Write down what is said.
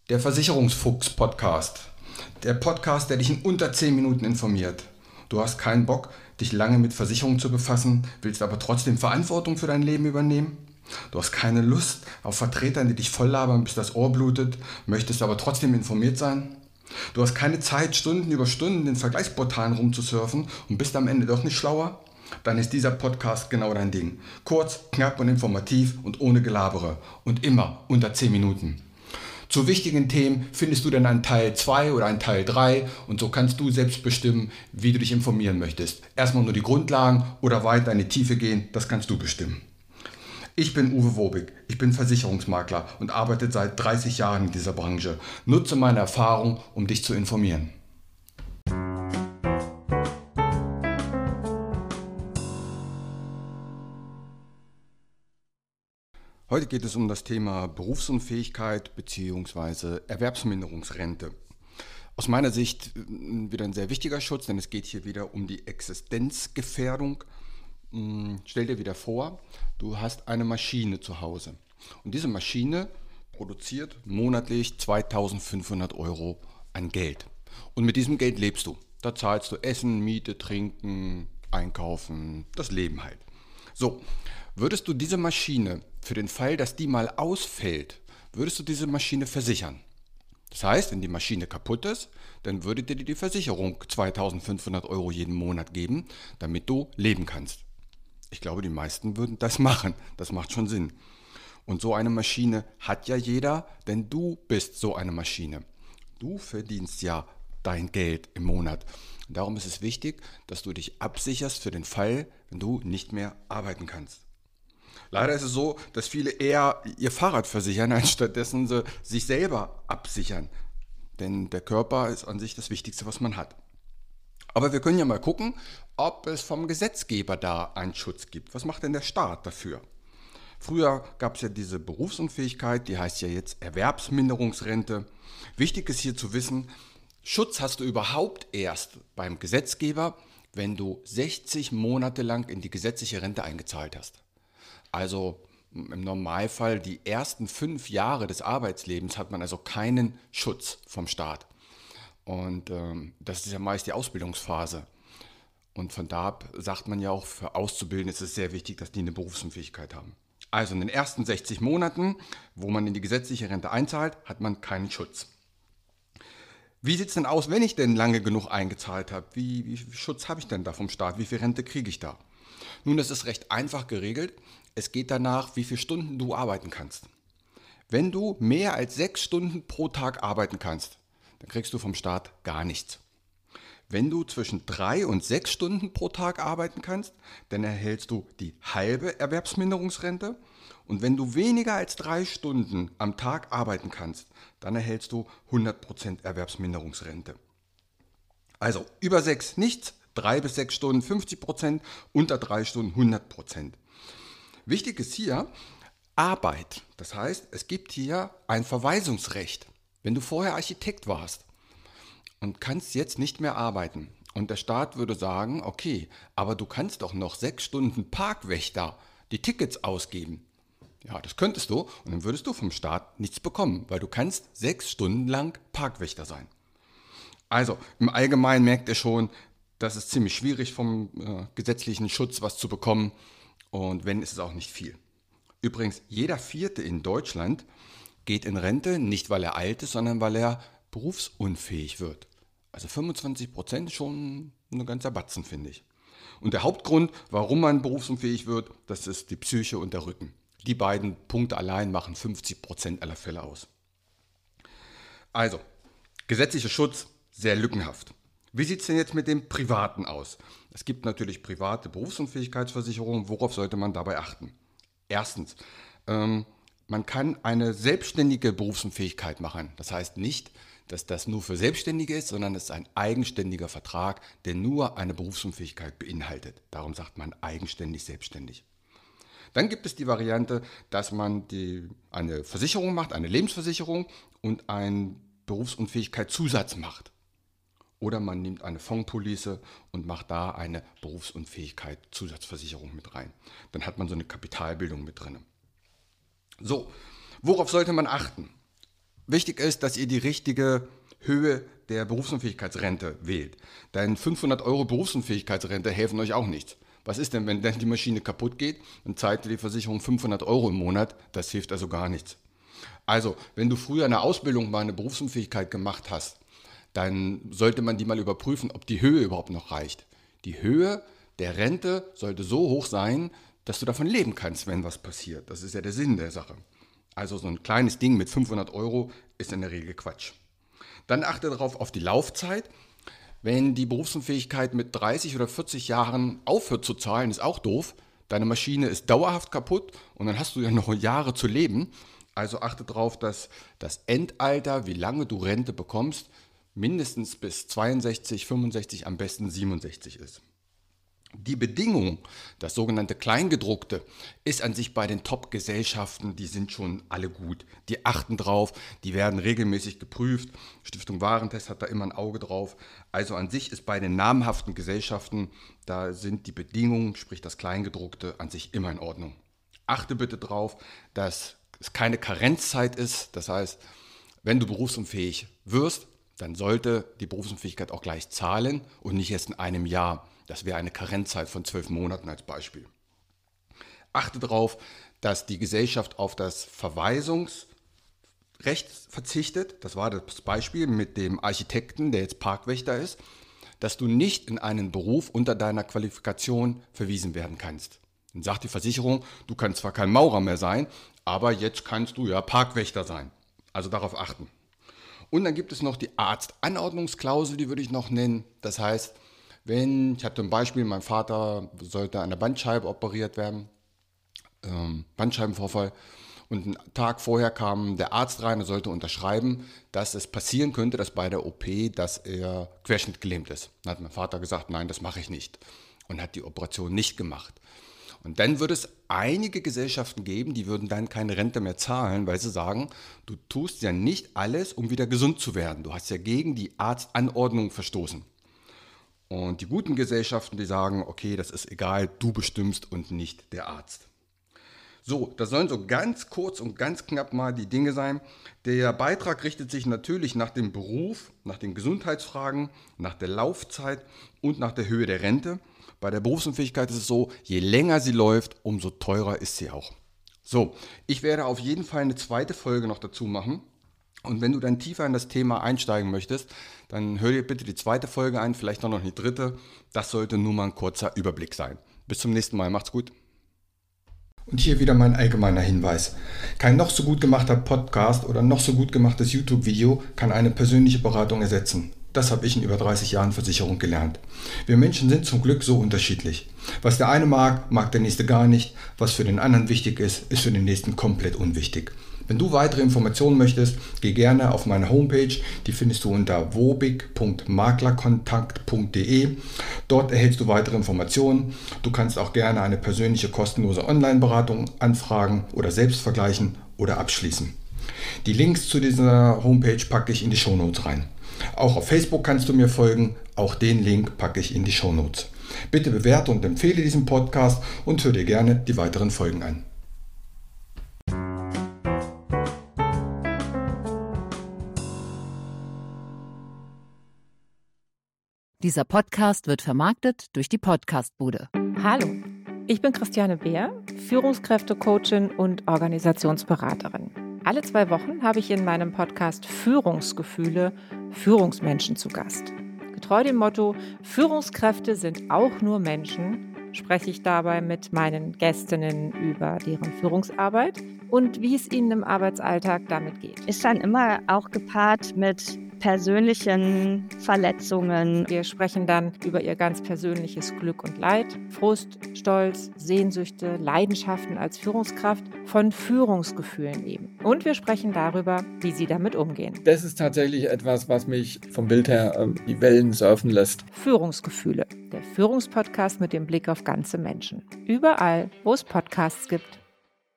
Der Versicherungsfuchs-Podcast. Der Podcast, der dich in unter 10 Minuten informiert. Du hast keinen Bock, dich lange mit Versicherungen zu befassen, willst aber trotzdem Verantwortung für dein Leben übernehmen? Du hast keine Lust auf Vertretern, die dich voll labern, bis das Ohr blutet, möchtest aber trotzdem informiert sein? Du hast keine Zeit, Stunden über Stunden in Vergleichsportalen rumzusurfen und bist am Ende doch nicht schlauer? Dann ist dieser Podcast genau dein Ding. Kurz, knapp und informativ und ohne Gelabere. Und immer unter 10 Minuten. Zu wichtigen Themen findest du dann einen Teil 2 oder einen Teil 3 und so kannst du selbst bestimmen, wie du dich informieren möchtest. Erstmal nur die Grundlagen oder weiter in die Tiefe gehen, das kannst du bestimmen. Ich bin Uwe Wobig, ich bin Versicherungsmakler und arbeite seit 30 Jahren in dieser Branche. Nutze meine Erfahrung, um dich zu informieren. Heute geht es um das Thema Berufsunfähigkeit bzw. Erwerbsminderungsrente. Aus meiner Sicht wieder ein sehr wichtiger Schutz, denn es geht hier wieder um die Existenzgefährdung. Stell dir wieder vor, du hast eine Maschine zu Hause und diese Maschine produziert monatlich 2.500 Euro an Geld. Und mit diesem Geld lebst du. Da zahlst du Essen, Miete, Trinken, Einkaufen, das Leben halt. So, würdest du diese Maschine, für den Fall, dass die mal ausfällt, würdest du diese Maschine versichern? Das heißt, wenn die Maschine kaputt ist, dann würde dir die Versicherung 2.500 Euro jeden Monat geben, damit du leben kannst. Ich glaube, die meisten würden das machen. Das macht schon Sinn. Und so eine Maschine hat ja jeder, denn du bist so eine Maschine. Du verdienst ja dein Geld im Monat. Und darum ist es wichtig, dass du dich absicherst für den Fall, wenn du nicht mehr arbeiten kannst. Leider ist es so, dass viele eher ihr Fahrrad versichern, anstatt dessen sie sich selber absichern. Denn der Körper ist an sich das Wichtigste, was man hat. Aber wir können ja mal gucken, ob es vom Gesetzgeber da einen Schutz gibt. Was macht denn der Staat dafür? Früher gab es ja diese Berufsunfähigkeit, die heißt ja jetzt Erwerbsminderungsrente. Wichtig ist hier zu wissen, Schutz hast du überhaupt erst beim Gesetzgeber, wenn du 60 Monate lang in die gesetzliche Rente eingezahlt hast. Also im Normalfall die ersten 5 Jahre des Arbeitslebens hat man also keinen Schutz vom Staat. Und das ist ja meist die Ausbildungsphase. Und von da ab sagt man ja auch, für Auszubildende ist es sehr wichtig, dass die eine Berufsunfähigkeit haben. Also in den ersten 60 Monaten, wo man in die gesetzliche Rente einzahlt, hat man keinen Schutz. Wie sieht es denn aus, wenn ich denn lange genug eingezahlt habe? Wie viel Schutz habe ich denn da vom Staat? Wie viel Rente kriege ich da? Nun, das ist recht einfach geregelt. Es geht danach, wie viele Stunden du arbeiten kannst. Wenn du mehr als 6 Stunden pro Tag arbeiten kannst, dann kriegst du vom Staat gar nichts. Wenn du zwischen 3 und 6 Stunden pro Tag arbeiten kannst, dann erhältst du die halbe Erwerbsminderungsrente. Und wenn du weniger als 3 Stunden am Tag arbeiten kannst, dann erhältst du 100% Erwerbsminderungsrente. Also über 6 nichts, 3 bis 6 Stunden 50%, unter 3 Stunden 100%. Wichtig ist hier Arbeit. Das heißt, es gibt hier ein Verweisungsrecht. Wenn du vorher Architekt warst und kannst jetzt nicht mehr arbeiten und der Staat würde sagen, okay, aber du kannst doch noch 6 Stunden Parkwächter die Tickets ausgeben. Ja, das könntest du und dann würdest du vom Staat nichts bekommen, weil du kannst 6 Stunden lang Parkwächter sein. Also im Allgemeinen merkt ihr schon, das ist ziemlich schwierig vom gesetzlichen Schutz was zu bekommen und wenn, ist es auch nicht viel. Übrigens, jeder Vierte in Deutschland geht in Rente, nicht weil er alt ist, sondern weil er berufsunfähig wird. Also 25% schon ein ganzer Batzen, finde ich. Und der Hauptgrund, warum man berufsunfähig wird, das ist die Psyche und der Rücken. Die beiden Punkte allein machen 50% aller Fälle aus. Also, gesetzlicher Schutz, sehr lückenhaft. Wie sieht es denn jetzt mit dem Privaten aus? Es gibt natürlich private Berufsunfähigkeitsversicherungen. Worauf sollte man dabei achten? Erstens, man kann eine selbstständige Berufsunfähigkeit machen. Das heißt nicht, dass das nur für Selbstständige ist, sondern es ist ein eigenständiger Vertrag, der nur eine Berufsunfähigkeit beinhaltet. Darum sagt man eigenständig, selbstständig. Dann gibt es die Variante, dass man eine Versicherung macht, eine Lebensversicherung und einen Berufsunfähigkeitszusatz macht. Oder man nimmt eine Fondspolice und macht da eine Berufsunfähigkeit-Zusatzversicherung mit rein. Dann hat man so eine Kapitalbildung mit drin. So, worauf sollte man achten? Wichtig ist, dass ihr die richtige Höhe der Berufsunfähigkeitsrente wählt. Denn 500 € Berufsunfähigkeitsrente helfen euch auch nichts. Was ist denn, wenn dann die Maschine kaputt geht? Dann zahlt dir die Versicherung 500 € im Monat. Das hilft also gar nichts. Also, wenn du früher eine Ausbildung mal eine Berufsunfähigkeit gemacht hast, dann sollte man die mal überprüfen, ob die Höhe überhaupt noch reicht. Die Höhe der Rente sollte so hoch sein, dass du davon leben kannst, wenn was passiert. Das ist ja der Sinn der Sache. Also so ein kleines Ding mit 500 € ist in der Regel Quatsch. Dann achte darauf auf die Laufzeit. Wenn die Berufsunfähigkeit mit 30 oder 40 Jahren aufhört zu zahlen, ist auch doof. Deine Maschine ist dauerhaft kaputt und dann hast du ja noch Jahre zu leben. Also achte darauf, dass das Endalter, wie lange du Rente bekommst, mindestens bis 62, 65, am besten 67 ist. Die Bedingung, das sogenannte Kleingedruckte, ist an sich bei den Top-Gesellschaften, die sind schon alle gut. Die achten drauf, die werden regelmäßig geprüft. Stiftung Warentest hat da immer ein Auge drauf. Also an sich ist bei den namhaften Gesellschaften, da sind die Bedingungen, sprich das Kleingedruckte, an sich immer in Ordnung. Achte bitte drauf, dass es keine Karenzzeit ist. Das heißt, wenn du berufsunfähig wirst, dann sollte die Berufsunfähigkeit auch gleich zahlen und nicht erst in einem Jahr. Das wäre eine Karenzzeit von 12 Monaten als Beispiel. Achte darauf, dass die Gesellschaft auf das Verweisungsrecht verzichtet. Das war das Beispiel mit dem Architekten, der jetzt Parkwächter ist, dass du nicht in einen Beruf unter deiner Qualifikation verwiesen werden kannst. Dann sagt die Versicherung, du kannst zwar kein Maurer mehr sein, aber jetzt kannst du ja Parkwächter sein. Also darauf achten. Und dann gibt es noch die Arztanordnungsklausel, die würde ich noch nennen. Das heißt, ich hatte ein Beispiel, mein Vater sollte an der Bandscheibe operiert werden, Bandscheibenvorfall, und einen Tag vorher kam der Arzt rein und sollte unterschreiben, dass es passieren könnte, dass bei der OP, dass er querschnittgelähmt ist. Dann hat mein Vater gesagt, nein, das mache ich nicht, und hat die Operation nicht gemacht. Und dann würde es einige Gesellschaften geben, die würden dann keine Rente mehr zahlen, weil sie sagen, du tust ja nicht alles, um wieder gesund zu werden. Du hast ja gegen die Arztanordnung verstoßen. Und die guten Gesellschaften, die sagen, okay, das ist egal, du bestimmst und nicht der Arzt. So, das sollen so ganz kurz und ganz knapp mal die Dinge sein. Der Beitrag richtet sich natürlich nach dem Beruf, nach den Gesundheitsfragen, nach der Laufzeit und nach der Höhe der Rente. Bei der Berufsunfähigkeit ist es so, je länger sie läuft, umso teurer ist sie auch. So, ich werde auf jeden Fall eine zweite Folge noch dazu machen. Und wenn du dann tiefer in das Thema einsteigen möchtest, dann hör dir bitte die zweite Folge ein, vielleicht auch noch die dritte. Das sollte nur mal ein kurzer Überblick sein. Bis zum nächsten Mal, macht's gut. Und hier wieder mein allgemeiner Hinweis. Kein noch so gut gemachter Podcast oder noch so gut gemachtes YouTube-Video kann eine persönliche Beratung ersetzen. Das habe ich in über 30 Jahren Versicherung gelernt. Wir Menschen sind zum Glück so unterschiedlich. Was der eine mag, mag der nächste gar nicht. Was für den anderen wichtig ist, ist für den nächsten komplett unwichtig. Wenn du weitere Informationen möchtest, geh gerne auf meine Homepage. Die findest du unter wobig.maklerkontakt.de. Dort erhältst du weitere Informationen. Du kannst auch gerne eine persönliche kostenlose Online-Beratung anfragen oder selbst vergleichen oder abschließen. Die Links zu dieser Homepage packe ich in die Shownotes rein. Auch auf Facebook kannst du mir folgen. Auch den Link packe ich in die Shownotes. Bitte bewerte und empfehle diesen Podcast und hör dir gerne die weiteren Folgen an. Dieser Podcast wird vermarktet durch die Podcastbude. Hallo, ich bin Christiane Beer, Führungskräftecoachin und Organisationsberaterin. Alle 2 Wochen habe ich in meinem Podcast Führungsgefühle Führungsmenschen zu Gast. Getreu dem Motto, Führungskräfte sind auch nur Menschen, spreche ich dabei mit meinen Gästinnen über deren Führungsarbeit und wie es ihnen im Arbeitsalltag damit geht. Ist dann immer auch gepaart mit persönlichen Verletzungen. Wir sprechen dann über ihr ganz persönliches Glück und Leid, Frust, Stolz, Sehnsüchte, Leidenschaften als Führungskraft, von Führungsgefühlen eben. Und wir sprechen darüber, wie sie damit umgehen. Das ist tatsächlich etwas, was mich vom Bild her die Wellen surfen lässt. Führungsgefühle, der Führungspodcast mit dem Blick auf ganze Menschen. Überall, wo es Podcasts gibt.